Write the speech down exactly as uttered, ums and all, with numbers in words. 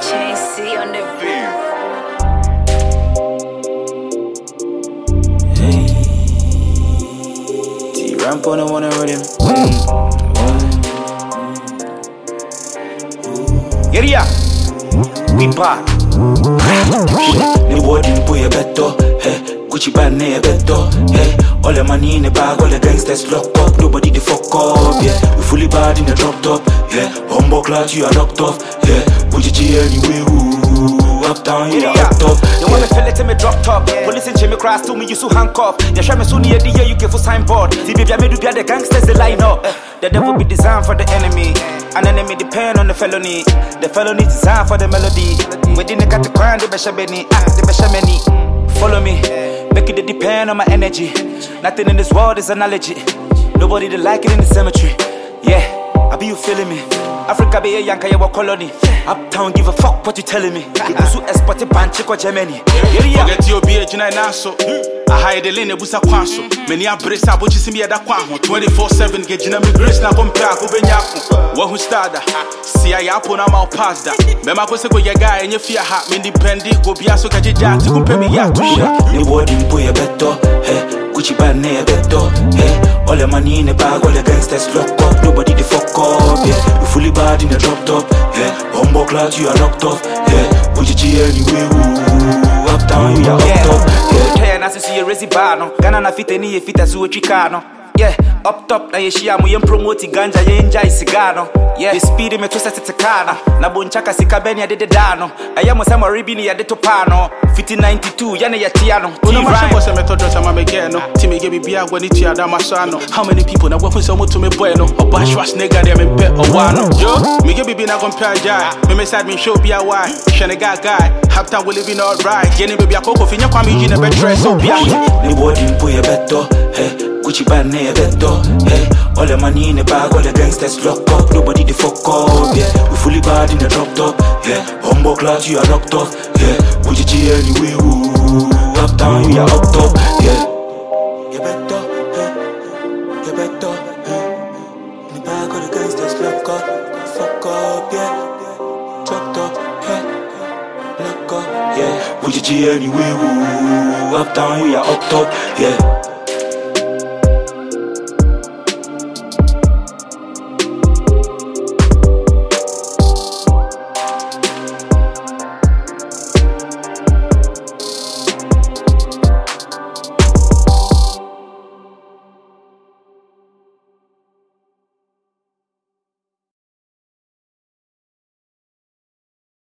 J C on the beat. Hey, T-Ramp on the one and rhythm. Yeah, yeah. We back. The boy didn't put your better. Hey, Gucci bag near better. Hey, all the money in the bag, all the gangsters locked up. Nobody the fuck up. Yeah, we fully bad in the drop top. Yeah, humble class, you are locked off. Yeah, Gucci G anyway. Ooh, uptown, you are locked up. You want me feel it in me drop top. Police in Jimmy Cross to me, you so handcuff. You show me soon the year you give for signboard. See, baby, I made you be the gangsters, they line up. The devil be designed for the enemy. An enemy depend on the felony. The felony designed for the melody. Within the cat crime, the beshabeni, ah, the beshameni. Follow me, make it depend on my energy. Nothing in this world is analogy. Nobody they like it in the cemetery. Yeah, I be you feeling me. Africa be a yanka yawa colony. Uptown give a fuck what you telling me. You so exported banchi ko Germany. Forget your be a jina naso. I hide the lane busa kwaso. Many a brace up what you see me at that kwamo. twenty-four seven get jina me grace na compare ko benyaku. Wa who started? See I apple na mal pass that. Mema ko se ko ye guy and you fear ha me independent go bia so ka jija to go pay me ya to share. The boy didn't put your better. Hey, Gucci bag near better. Hey, all the money in the bag, all the gangsters locked up. Nobody the fuck up. Yeah, we fully bad in the drop top. Yeah, humble class, you are locked off. Yeah, Gucci G anyway. Ooh, uptown, you are locked up. Yeah. Yeah, na sisi ye resi bano. Gana na fite ni ye fita suwe chikano. Yeah, up top na ye shia mu ye promote ganja ye enjoy cigano. Yeah, the speed me twista titikana. Na bonchaka sikabeni ya dede dano. Aya mo sama ribini ya deto pano. Fiti ninety-two yana ya tiano. Una mashe was a method that I'm again. Timmy gave me beer when it's here damasano. How many people na weapons so much to me bueno? A bash was nigga them in pet or one. Yo, me give me na compare jai. Me me side me show be a why. Shane guy guy. Half we living alright. Jenny baby a coco finya kwa me in a bed dress so be a. The boy didn't put your better. Hey, Gucci bag near better. Hey, all the money in the bag, all the gangsters locked up. Nobody the fuck up. Yeah, we fully bad in the drop top. Yeah, humble class, you are locked off. Yeah, Gucci G anyway. Ooh, uptown, you are up top. Yeah, you better. Hey, you better. Hey, in the bag, all the gangsters locked up. Fuck up. Yeah, dropped up. Hey, lock up. Yeah, Gucci G anyway. Ooh, uptown, you are up top. Yeah.